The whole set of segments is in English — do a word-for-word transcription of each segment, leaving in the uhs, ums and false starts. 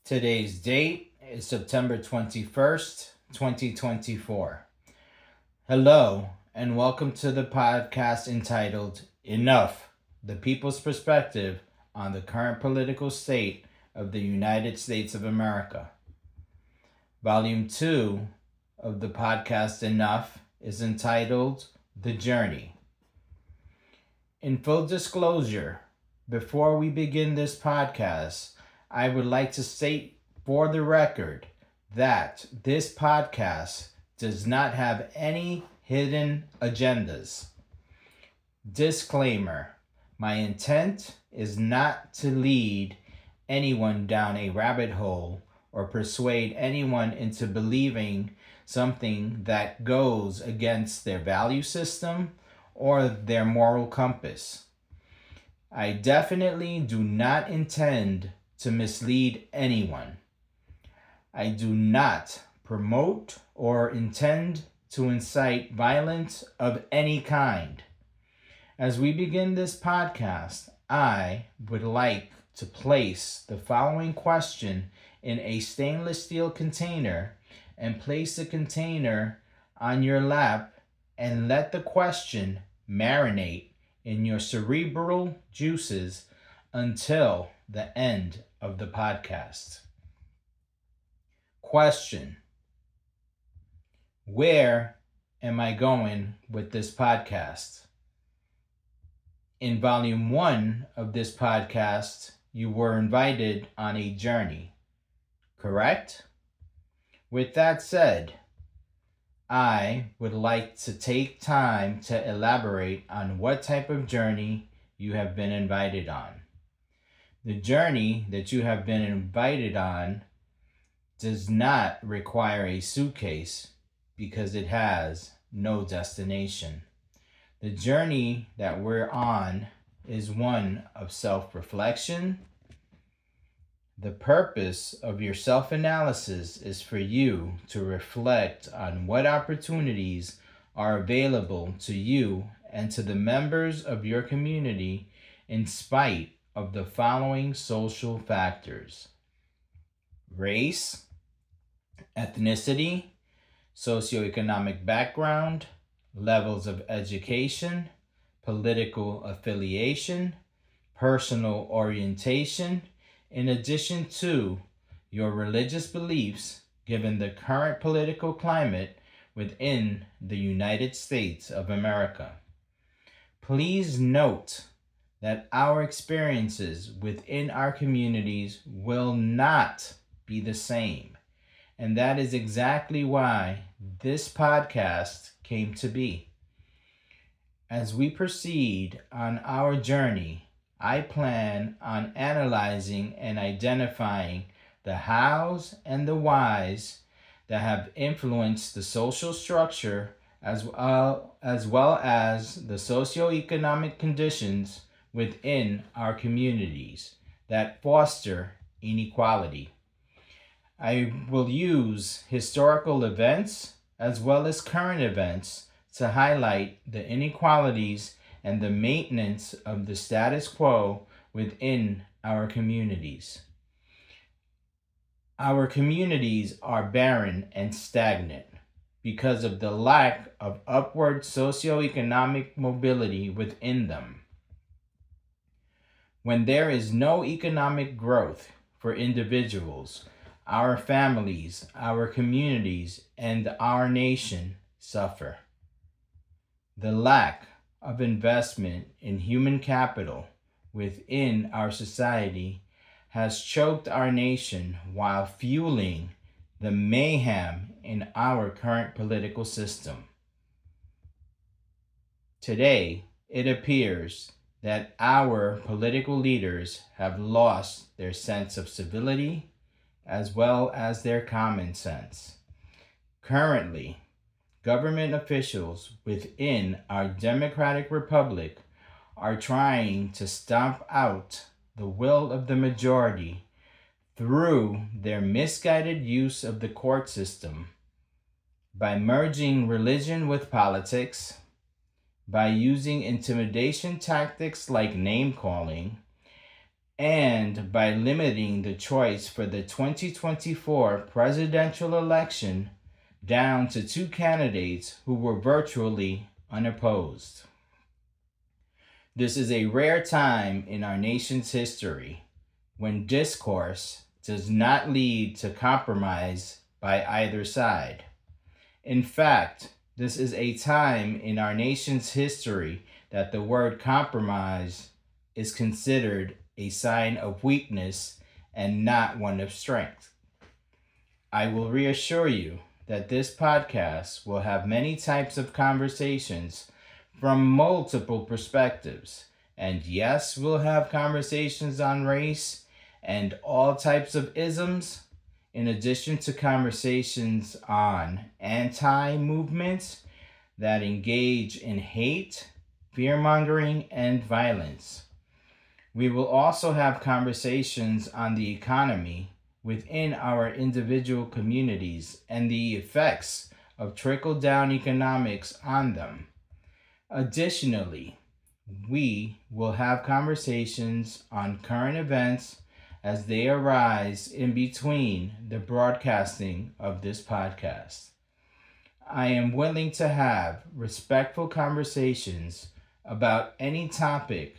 Today's date is September twenty-first, twenty twenty-four. Hello, and welcome to the podcast entitled Enough, the People's Perspective on the Current Political State of the United States of America. Volume two of the podcast Enough is entitled The Journey. In full disclosure, before we begin this podcast, I would like to state for the record that this podcast does not have any hidden agendas. Disclaimer: my intent is not to lead anyone down a rabbit hole or persuade anyone into believing something that goes against their value system or their moral compass. I definitely do not intend to mislead anyone. I do not promote or intend to incite violence of any kind. As we begin this podcast, I would like to place the following question in a stainless steel container and place the container on your lap and let the question marinate in your cerebral juices until the end of the podcast. Question: where am I going with this podcast? In volume one of this podcast, you were invited on a journey, correct? With that said, I would like to take time to elaborate on what type of journey you have been invited on. The journey that you have been invited on does not require a suitcase because it has no destination. The journey that we're on is one of self-reflection. The purpose of your self-analysis is for you to reflect on what opportunities are available to you and to the members of your community in spite of the following social factors: race, ethnicity, socioeconomic background, levels of education, political affiliation, personal orientation, in addition to your religious beliefs given the current political climate within the United States of America. Please note that our experiences within our communities will not be the same. And that is exactly why this podcast came to be. As we proceed on our journey, I plan on analyzing and identifying the hows and the whys that have influenced the social structure as well as, well as the socioeconomic conditions within our communities that foster inequality. I will use historical events as well as current events to highlight the inequalities and the maintenance of the status quo within our communities. Our communities are barren and stagnant because of the lack of upward socioeconomic mobility within them. When there is no economic growth for individuals, our families, our communities, and our nation suffer. The lack of investment in human capital within our society has choked our nation while fueling the mayhem in our current political system. Today, it appears that our political leaders have lost their sense of civility as well as their common sense. Currently, government officials within our democratic republic are trying to stomp out the will of the majority through their misguided use of the court system, by merging religion with politics, by using intimidation tactics like name-calling, and by limiting the choice for the twenty twenty-four presidential election down to two candidates who were virtually unopposed. This is a rare time in our nation's history when discourse does not lead to compromise by either side. In fact, this is a time in our nation's history that the word compromise is considered a sign of weakness and not one of strength. I will reassure you that this podcast will have many types of conversations from multiple perspectives. And yes, we'll have conversations on race and all types of isms, in addition to conversations on anti-movements that engage in hate, fear-mongering, and violence. We will also have conversations on the economy within our individual communities and the effects of trickle-down economics on them. Additionally, we will have conversations on current events as they arise in between the broadcasting of this podcast. I am willing to have respectful conversations about any topic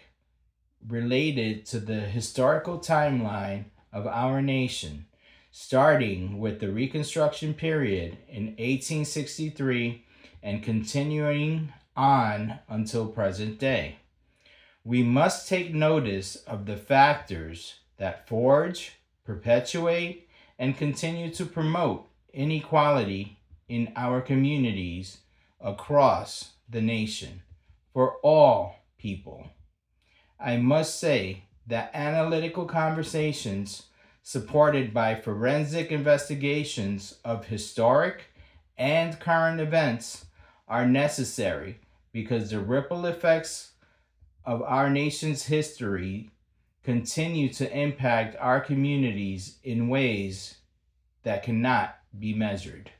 related to the historical timeline of our nation, starting with the Reconstruction period in eighteen sixty-three and continuing on until present day. We must take notice of the factors that forge, perpetuate, and continue to promote inequality in our communities across the nation for all people. I must say that analytical conversations supported by forensic investigations of historic and current events are necessary because the ripple effects of our nation's history continue to impact our communities in ways that cannot be measured.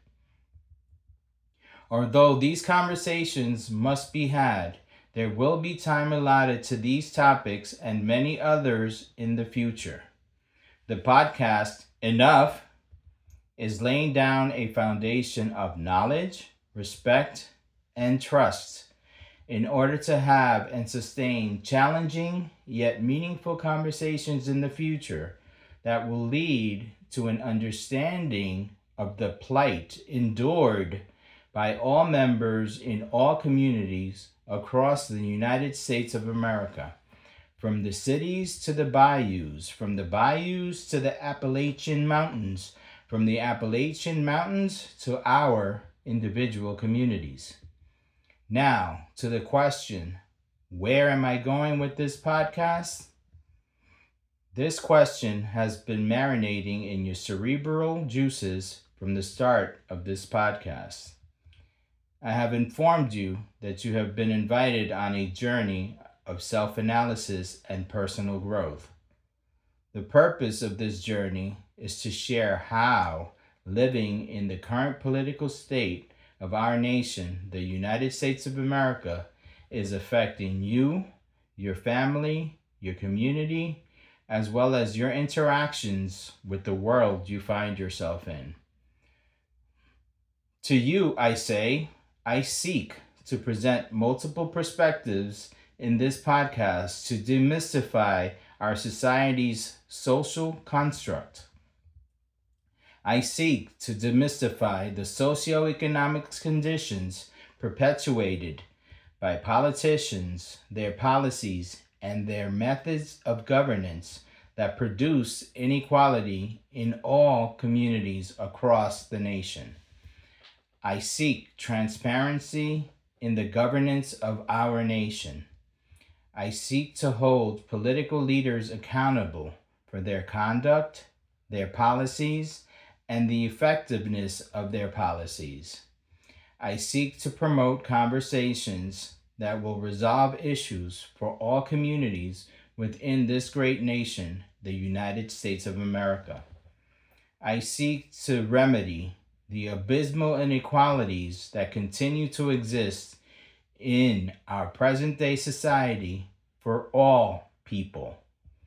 Although these conversations must be had, there will be time allotted to these topics and many others in the future. The podcast, Enough, is laying down a foundation of knowledge, respect, and trust in order to have and sustain challenging yet meaningful conversations in the future that will lead to an understanding of the plight endured by all members in all communities across the United States of America, from the cities to the bayous, from the bayous to the Appalachian Mountains, from the Appalachian Mountains to our individual communities. Now, to the question, where am I going with this podcast? This question has been marinating in your cerebral juices from the start of this podcast. I have informed you that you have been invited on a journey of self-analysis and personal growth. The purpose of this journey is to share how living in the current political state of our nation, the United States of America, is affecting you, your family, your community, as well as your interactions with the world you find yourself in. To you, I say, I seek to present multiple perspectives in this podcast to demystify our society's social construct. I seek to demystify the socioeconomic conditions perpetuated by politicians, their policies, and their methods of governance that produce inequality in all communities across the nation. I seek transparency in the governance of our nation. I seek to hold political leaders accountable for their conduct, their policies, and the effectiveness of their policies. I seek to promote conversations that will resolve issues for all communities within this great nation, the United States of America. I seek to remedy the abysmal inequalities that continue to exist in our present-day society for all people.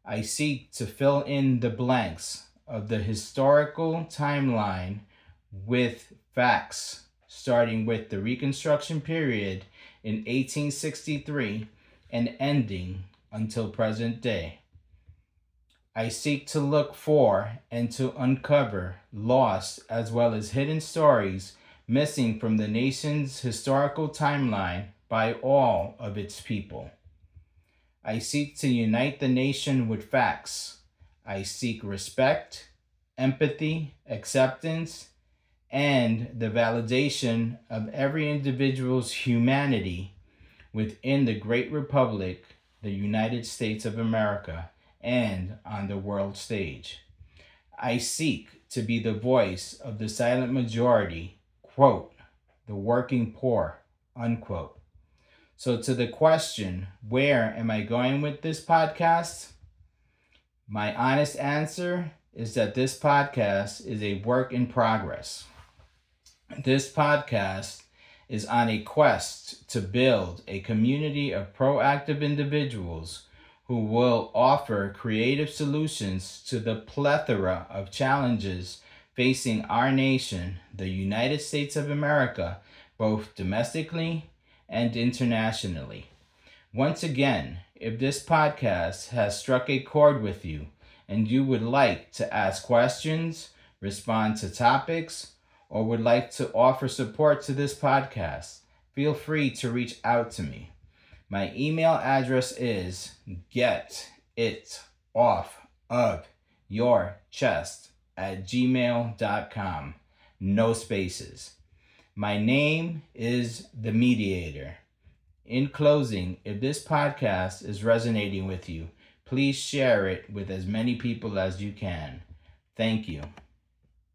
I seek to fill in the blanks of the historical timeline with facts, starting with the Reconstruction period in eighteen sixty-three and ending until present day. I seek to look for and to uncover lost as well as hidden stories missing from the nation's historical timeline by all of its people. I seek to unite the nation with facts. I seek respect, empathy, acceptance, and the validation of every individual's humanity within the great republic, the United States of America, and on the world stage. I seek to be the voice of the silent majority, quote, the working poor, unquote. So to the question, where am I going with this podcast? My honest answer is that this podcast is a work in progress. This podcast is on a quest to build a community of proactive individuals who will offer creative solutions to the plethora of challenges facing our nation, the United States of America, both domestically and internationally. Once again, if this podcast has struck a chord with you and you would like to ask questions, respond to topics, or would like to offer support to this podcast, feel free to reach out to me. My email address is getitoffofyourchest at gmail dot com. No spaces. My name is The Mediator. In closing, if this podcast is resonating with you, please share it with as many people as you can. Thank you.